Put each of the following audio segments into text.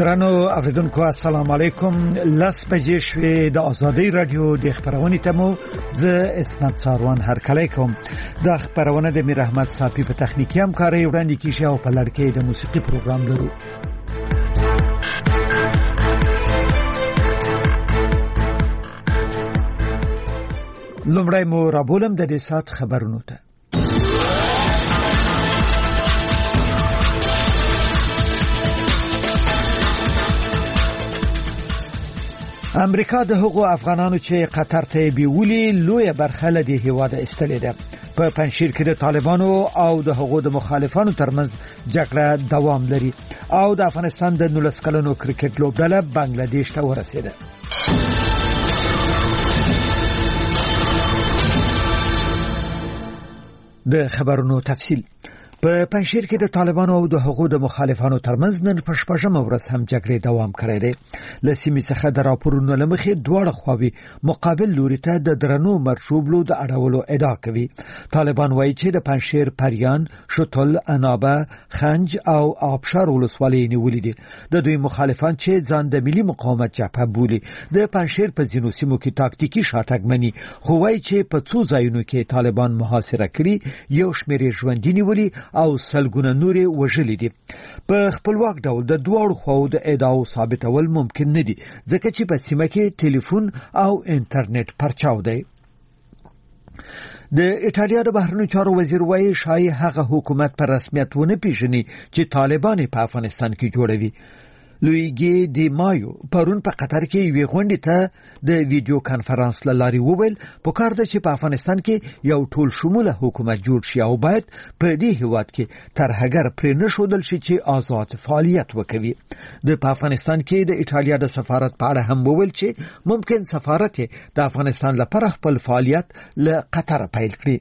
درنو اوریدونکو السلام علیکم. لاس بجې شوې د ازادي رادیو د خبرونې تمو زه اسمت ساروان هرکلی کوم. د خبرونه د میر احمد صافی په تخنیکی همکاري وړاندې کیږي او په لړ کې د موسیقي پروګرام لرو. لومړی مو رابولم د دې سات خبرونو ته. امریکا د هغو افغانانو چې قطر ته بیولي لوی برخه له دې هیواده استلې ده. په پنځشیر کې د طالبانو او د هغو د مخالفانو ترمنځ جګړه دوام لري او د افغانستان د 19 کلنو کرکټ لوبډله بنگلاديش ته ورسېده. د خبرونو تفصیل. په پنځشیر کې د طالبانو او د هغو د مخالفانو ترمنځ نن په شپږمه ورځ هم جګړې دوام کړی دی. له سیمې څخه د راپورونو له مخې دواړه خواوې مقابل لوري ته د درنو مرشوبلو د اړولو ادعا کوي. طالبان وایي چې د پنځشیر، پریان، شتل، انابه، خنج او آبشار ولسوالۍ نیولې دي. د دوی مخالفان چې ځان د ملي مقاومت جبهه بولي د پنځشیر په ځینو سیمو کې تاکتیکي شاتګ مني، خو وایي چې په څو ځایونو کې طالبان محاصره کړي، یو شمېر ژوندي نیولي او سلګونه نورې وژلې دي. په خپلواک ډول د دواړو خواو د ادعاو ثابتول ممکن نه دي ځکه چې په سیمه کې ټلیفون او انټرنیټ پرچاو دی. د ایټالیا د بهرنیو چارو وزیر وایي شایي هغه حکومت په رسمیت ونه پیژني چې طالبان په افغانستان کې جوړوي. لویګي دی مایو پرون په قطر کې یوې غونډې ته د ویډیو کانفرنس له لارې وویل پکار ده چې په افغانستان کې یو ټول شموله حکومت جوړ شي او باید په دې هیواد کې ترهګر پرې نه ښودل شي چې آزاد فعالیت وکوي. په افغانستان کې د ایټالیا د سفارت په اړه هم وویل چې ممکن سفارت د افغانستان لپاره خپل فعالیت له قطر پیل کړي.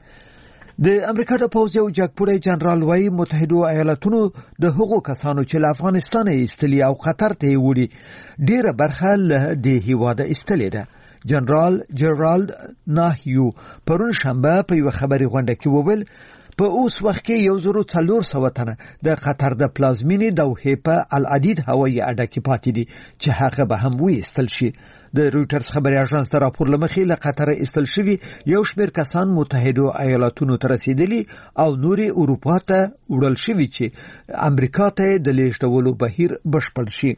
د امریکا د پوځ یو جګپوړی جنرال وایي متحده ایالاتونو د هغو کسانو چې له افغانستان ایستلي او قطر ته وړي ډیره برخه له دې هیواده ایستلې ده. جنرال جرالد ناهیو پرون شنبه په یو خبري غونډه کې وویل په اوس وخت کې 1400 تنه د قطر د پلازمینې دوحې په العدید هوایي اډه کې پاتې دي چې هغه به هم وایستل شي. د رویټرز خبري اژانس ته راپور لمخې له قطر ایستل شوی یو شمېر کسان متحده ایالاتونو ته رسیدلي او نوري اروپا ته وړل شوی چې امریکا ته د لیږدولو بهیر بشپړ شي.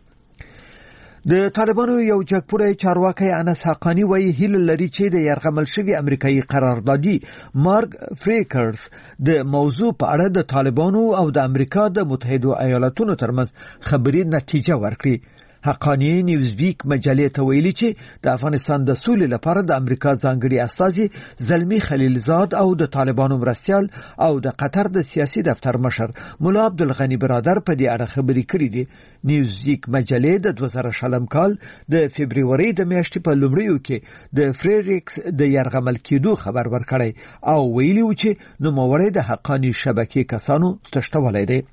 د طالبانو یو جګپوړی چارواکي انس حقانی وایي هیله لري چې د یرغمل شوی امریکایي قراردادي مارک فریکرز د موضوع په اړه د طالبانو او د امریکا د متحده ایالاتونو ترمنځ خبري نتیجه ورکړي. حقانی نیوزویک مجلې ته ویلي چې د افغانستان د سولې لپاره د امریکا ځانګړي استازي زلمی خلیلزاد او د طالبانو مرستيال او د قطر د سیاسي دفتر مشر مولا عبدالغنی برادر په دې اړه خبري کړې دي. نیوزویک مجلې د 2000 کال د فبرवरी د میاشتې په لومړیو کې د فریکس د یرغمل کېدو خبر ورکړی او ویلي و چې نوموړی د حقانی شبکې کسانو تشتولای دی.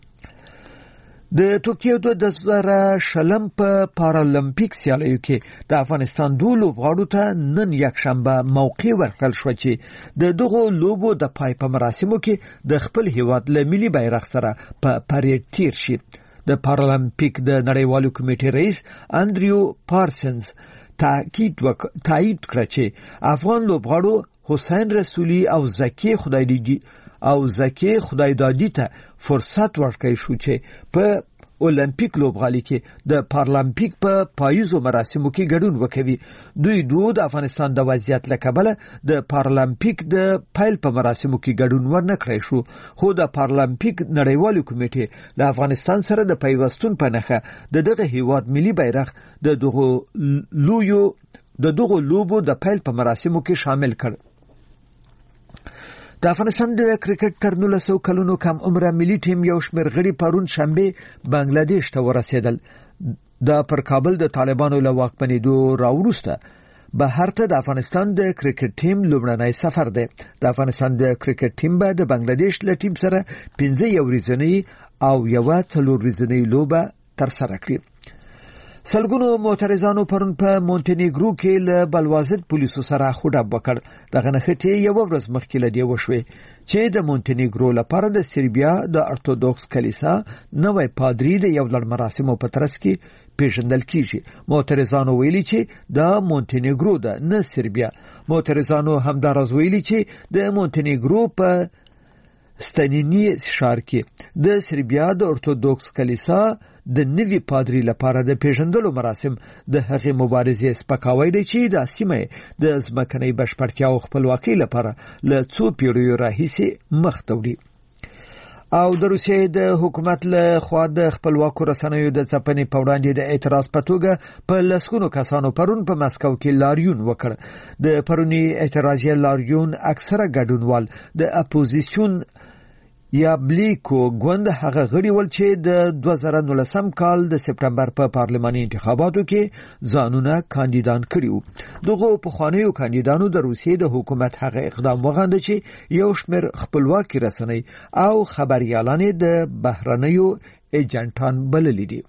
د توکیو د 2020 په پارالمپیک سیالیو کې د افغانستان دوه لوبغاړو ته نن یکشنبه موقع ورکړل شو چې د دغه لوبو د پای په مراسمو کې د خپل هیواد له ملي بیرغ سره په پریډ تیر شي. د پارالمپیک د نړیوالو کمیټې رئیس اندریو پارسنز تایید کړ چې افغان لوبغاړو حسین رسولی او زکی خدایدادی ته فرصت ورکړی شو چې په اولمپیک لوبغالي کې د پارالمپیک په پاییزو مراسمو کې ګډون وکوي. دوی د افغانستان د وضعیت له کبله د پارالمپیک د پیل په مراسمو کې ګډون ورنکړی شو، خو د پارالمپیک نړیوالو کمیټې د افغانستان سره د پیوستون په نخښه دغه هیواد ملي بیرغ د دغه لوبو د پیل په مراسمو کې شامل کړ. د افغانستان د کرکټ تر 19 کلونو کم عمره ملي ټیم یو شمېر غړي پرون شنبه بنگلاديش ته ورسېدل. د پر کابل د طالبانو له واکمنېدو راوروسته بهر ته د افغانستان د کرکټ ټیم لومړنی سفر دی. د افغانستان د کرکټ ټیم به د بنگلاديش له ټیم سره 15 ورځنی او 4 ورځنی لوبه تر سره کړي. سلګونو معترضانو پرون په مونټینیګرو کې له بلوازد پولیسو سره خوډب وکړ. دغه نښتې یو ورځ مخکې له دې وشوې چې د مونټینیګرو لپاره د سربیا د ارتودوکس کلیسا نوې پادری د یو لړ مراسمو په ترڅ کې پیژندل کیږي. معترضانو ویلي چې د مونټینیګرو د نه سربیا. معترضانو همداراز ویلي چې د مونټینیګرو په ستنینی ښار کې د سربیا د ارتودوکس کلیسا د نوي پادری لپاره د پیژندلو مراسم د هغې مبارزې سپکاوی دی چې د سیمې د ځمکنۍ بشپړتیا او خپلواکۍ لپاره له څو پیړیو راهیسې مخ ته وړي. او د روسیې د حکومت له خوا د خپلواکو رسنیو د ځپنې په وړاندې د اعتراض په توګه په لسګونو کسانو پرون په مسکو کې لاریون وکړ. د پرونی اعتراضي لاریون اکثره ګډونوال د اپوزیسیون یا بلیکو ګوند هغه غړي ول چې د 2019 کال د سپټمبر په پارلماني انتخاباتو کې ځانونه کاندیدان کړیو. دغه پخوانیو کاندیدانو د روسیې د حکومت هغه اقدام وغنده چې یو شمېر خپلواکي رسنۍ او خبريالان د بهرنیو ایجنټان بللي دي.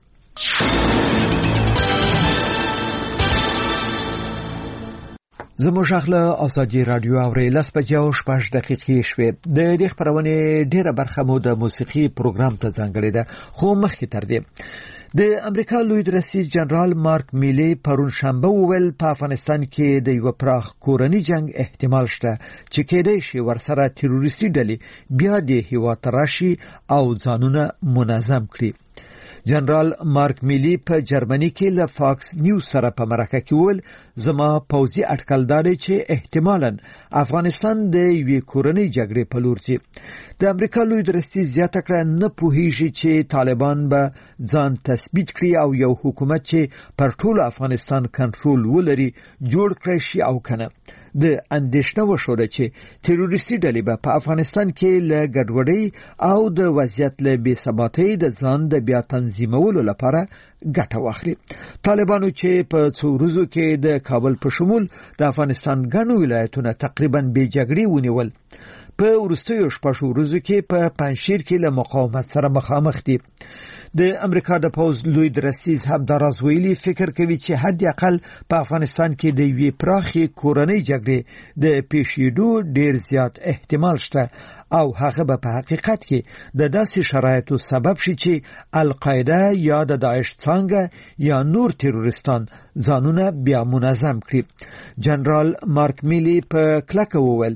زموږ اخله ازادي رادیو اوري لاس په 6 دقیقې شوه. د دې خبرونه ډیره برخه مو د موسیقي پروګرام ته ځانګړې ده، خو مخکې تر دې د امریکا لوی رئیس جنرال مارک میلی پرون شنبه وویل په افغانستان کې د یو پراخ کورنی جنگ احتمال شته چې کېدای شي ورسره تروریستي ډلې بیا د هیواد راشي او ځانونه منظم کړي. جنرال مارک میلی په جرمني کې له فاکس نیوز سره په مرکه کې وویل زما پوځي اټکل دی چې احتمالاً افغانستان د یوې کورنۍ جګړې په لور ځي. د امریکا لوی رئیس زیاته کړه نه پوهیږي چې طالبان به ځان تثبیت کړي او یو حکومت چې پر ټول افغانستان کنټرول ولري جوړ کړي شي او کنه. د اندېښنه وشوه چې تروریستي ډلې به په افغانستان کې له ګډوډۍ او د وضعیت له بې ثباتۍ د ځان د بیا تنظیمولو لپاره ګټه واخلي. طالبانو چې په څو ورځو کې د کابل په شمول د افغانستان ګڼو ولایتونه تقریبا بې جګړې ونیول، په وروستیو 6 ورځو کې په پنځشیر کې له مقاومت سره مخامخ دي. د امریکا د پوز لوی رئیس همداراز ویلي فکر کوي چې حد اقل په افغانستان کې د یوې پراخې کورنۍ جګړې د پیښېدو ډیر زیات احتمال شته او هغه به په حقیقت کې د داسې شرایطو سبب شي چې القاعده یا د داعش څنګه یا نور تروریستان ځانونه بیا منظم کړي. جنرال مارک میلی په کلکه وویل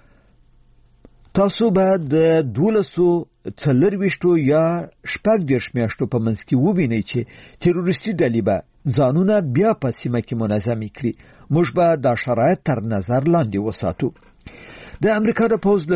تاسو به د 12 یا 14 میاشتو په منځ کې وبینئ چې تروریستي ډلې به ځانونه بیا په سیمه کې منظم کړي. موږ به دا شرایط تر نظر لاندې وساتو. د امریکا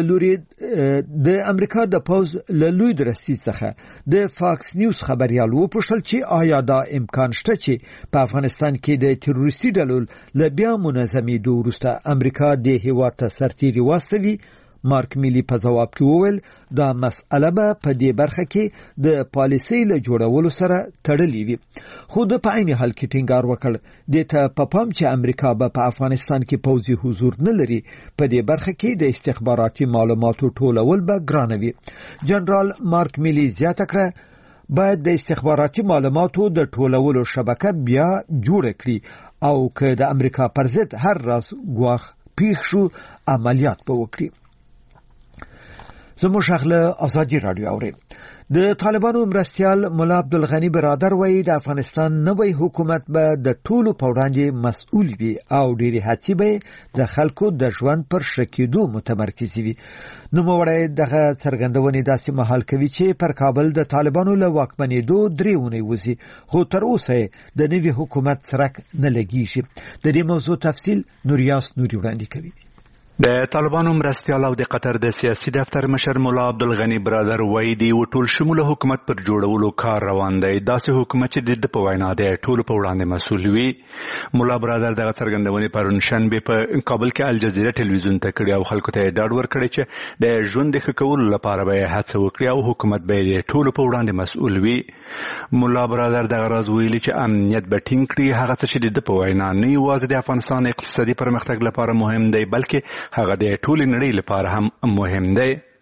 د پوز له لوی رئیس څخه د فاکس نیوز خبريال وپوښتل چې آیا دا امکان شته چې په افغانستان کې د تروریستي ډلو له بیا منظمېدو وروسته امریکا د هیواد ته سرتیري واستوي. مارک میلی په جواب کې وویل دا مسئله به په دې برخه کې د پالیسۍ له جوړولو سره تړلې وي، خو د په عین حال کې ټینګار وکړ د ته په پام چې امریکا به په افغانستان کې پوځي حضور نه لري، په دې برخه کې د استخباراتي معلوماتو ټولول به ګرانه وي. جنرال مارک میلی زیاته کړه باید د استخباراتي معلوماتو د ټولولو شبکه بیا جوړ کړي او که د امریکا پر ضد هر راز ګواښ پیښ شو عملیات به وکړي. زموږ اخله ازادي رادیو اوري. د طالبانو مرستیال مولا عبدالغنی برادر وایي د افغانستان نوې حکومت به د ټولو په وړاندې مسؤل وي او ډېری هڅې به د خلکو د ژوند پر ښه کېدو متمرکز وي. نوموړی دغه څرګندونې داسې مهال کوي چې پر کابل د طالبانو له واکمنېدو 3 اونۍ وځي، خو تر اوسه د نوي حکومت څرک نه لګیږي. د دې موضوع تفصیل نوریاس نوري وړاندې کوي. د طالبانو مرستیال او د قطر د سیاسي دفتر مشر مولا عبدالغنی برادر وایي د ټول شموله حکومت پر جوړولو کار روان دی. داسې حکومت چې د په وینا د ټولو په وړاندې مسؤل وي. مولا برادر دغه څرګندونې پرون شنبه په کابل کې الجزیره ټلویزیون ته کړې او خلکو ته ډاډ ورکړی چې د ژوند ښه کولو لپاره به هڅه وکړي او حکومت به د ټولو په وړاندې مسؤل وي. مولا برادر دغه راز ویلي چې امنیت به ټینګ کړي. هغه څه چې د په وینا نه یوازې د افغانستان اقتصادي پرمختګ لپاره مهم دی بلکې هغه د ټول نړۍ لپاره هم مهم دی.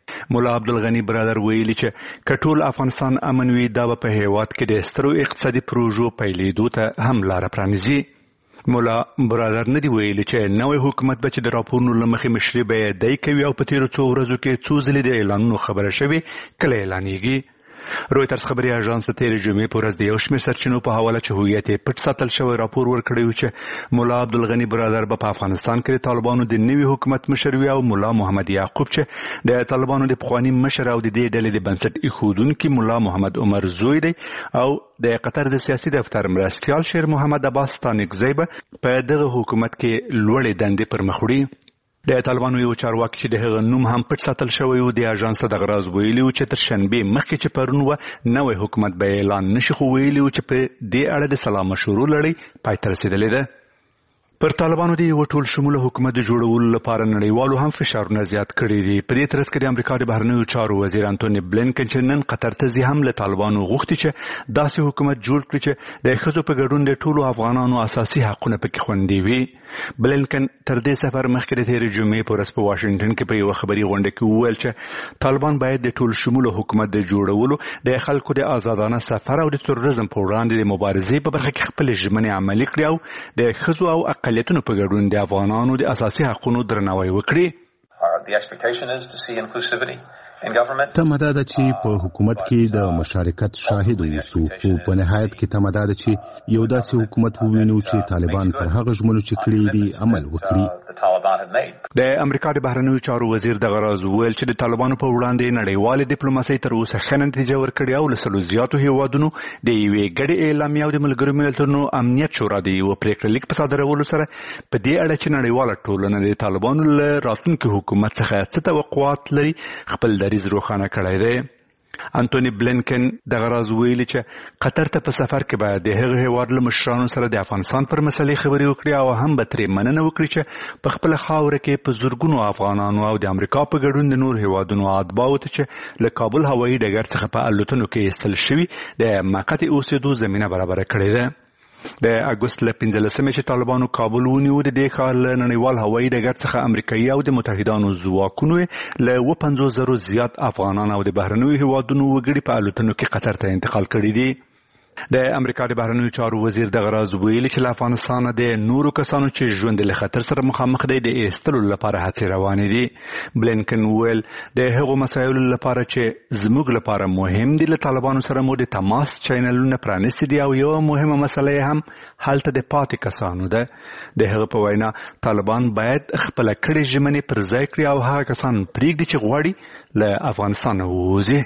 مولا عبدالغنی برادر ویلي چې کټول افغانستان امن وي دا په هیواد کې د سترو اقتصادي پروژو پیلېدو ته هم لار پرانیزي. مولا برادر ندی ویلي چې نوې حکومت به چې د راپورونو له مخې مشري به دی کوي او په تیرو څو ورځو کې څو ځلې د اعلانونو خبره شوې کله اعلانېږي. رویټرز خبري اژانس ته تیرې جمعې په ورځ د یو شمېر سرچینو په حواله چې هویت یې پټ ساتل شوی راپور ورکړی و چې مولا عبدالغني برادر به په افغانستان کې د طالبانو د نوي حکومت مشر وي او مولا محمد یعقوب چې د طالبانو د پخواني مشر او د دې ډلې د بنسټ ایښودونکي مولا محمد عمر زوی دی او د قطر د سیاسي دفتر مرستیال شیر محمد عباس ستانکزی به په دغه حکومت کې لوړې دندې پر مخ وړي. د طالبانو یو چارواکي چې د هغه نوم هم پټ ساتل شوی و د اژانس ته دغه راز ویلي و چې تر شنبې مخکې چې پرون و نوی حکومت به اعلان نشي، خو ویلي و چې په دې اړه د سلا مشورو لړۍ پای ته رسېدلې ده. پر طالبانو د یو ټول شموله حکومت د جوړولو لپاره نړیوالو هم فشارونه زیات کړي دي. په دې ترڅ کې د امریکا د بهرنیو چارو وزیر انټونی بلینکن چې نن قطر ته ځي هم له طالبانو غوښتي چې داسې حکومت جوړ کړي چې د ښځو په ګډون د ټولو افغانانو اساسي حقونه پکې خوندي وي. بلینکن تر دې سفر مخکې د تېرې جمعې په ورځ په واشنګټن کې په یوه خبري غونډه کې وویل چې طالبان باید د ټول شموله حکومت د جوړولو د خلکو د آزادانه سفر او د تروریزم په وړاندې د مبارزې په برخه کې خپلې ژمنې عملي کړي او د ښځو او اقلیتونو په ګډون د افغانانو د اساسي حقوقو درناوی وکړي. تمه ده چې په حکومت کې د مشارکت شاهد اوسو، خو په نهایت کې تمه ده چې یو داسې حکومت ووینو چې طالبان پر هغه ژمنو چې کړي دي عمل وکړي. د امریکا د بهرنیو چارو وزیر دغه راز وویل چې د طالبانو په وړاندې نړیوالې ډیپلوماسۍ تر اوسه ښه نتیجه ورکړې او له سلو زیاتو هیوادونو د یوې ګډې اعلامیې او د ملګرو ملتونو امنیت شورا د یوه پریکړه لیک په صادرولو سره په دې اړه چې نړیواله ټولنه د طالبانو له راتلونکي حکومت څخه څه توقعات لري خپل دریځ روښانه کړی دی. انټونی بلینکن دغه راز ویلي چې قطر ته په سفر کې باید د هغه هیواد له مشرانو سره د افغانستان پر مسلې خبرې وکړي او هم به ترې مننه وکړي چې په خپله خاوره کې په زرګونو افغانانو او د امریکا په ګډون د نور هیوادونو اتباعو ته چې له کابل هوایي ډګر څخه په الوتنو کې ایستل شوي د موقت اوسېدو زمینه برابره کړې ده. د اګوست له 15مې چې طالبانو کابل ونیو د دې ښار له نړیوال هوایي ډګر څخه امریکایي او د متحدانو ځواکونو له 50,000 زیات افغانان او د بهرنیو هیوادونو وګړي په الوتنو کې قطر ته انتقال کړي دي. د امریکا د بهرنیو چارو وزیر دغه راز ویلي چې له افغانستانه د نورو کسانو چې ژوند له خطر سره مخامخ دی د ایستلو لپاره هڅې روانې دي. بلینکن ویل د هغو مسایلو لپاره چې زموږ لپاره مهم دي له طالبانو سره مو د تماس چینلونه پرانیستي دي او یو مهمه مسله هم هلته د پاتې کسانو ده. د هغه په وینا طالبان باید خپله کړې ژمنې پر ځای کړي او هغه کسان پرېږدي چې غواړي له افغانستانه ووځي.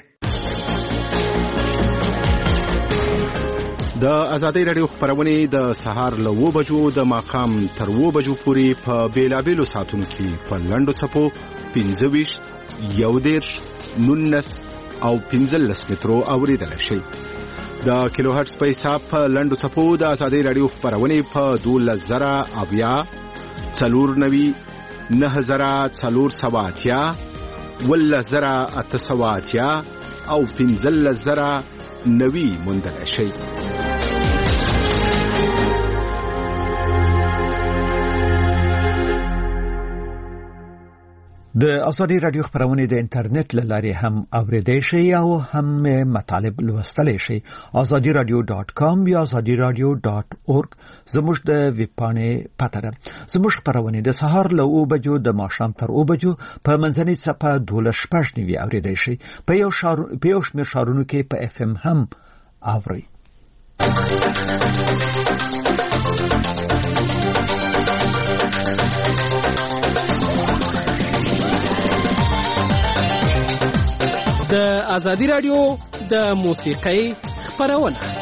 د ازادۍ راډیو خبرونه د سهار له 9 بجو د ماښام تر 9 بجو پورې په بیلابېلو ساعتونو کې په لنډو څپو 25 11 19 او 15 مترو اوریدل شي. د کیلو هرتز په حساب په لنډو څپو د ازادۍ راډیو خبرونه په 12000 490 9480 11880 او 15090 موندل شي. د ازادي رادیو خبرونه د انټرنیټ له لارې هم اوریدئ شئ او هم مطالب لوستلی شئ. azadiradio.com یا azadiradio.org زموږ د ویب پاڼې پته ده. زموږ خبرونه د سهار له 9 بجو د ماښام تر 9 بجو په منځنۍ څپه 12:15 اوریدئ شئ. په یو شمېر ښارونو کې په FM هم اورئ. د ازادي رادیو د موسیقۍ خبرونه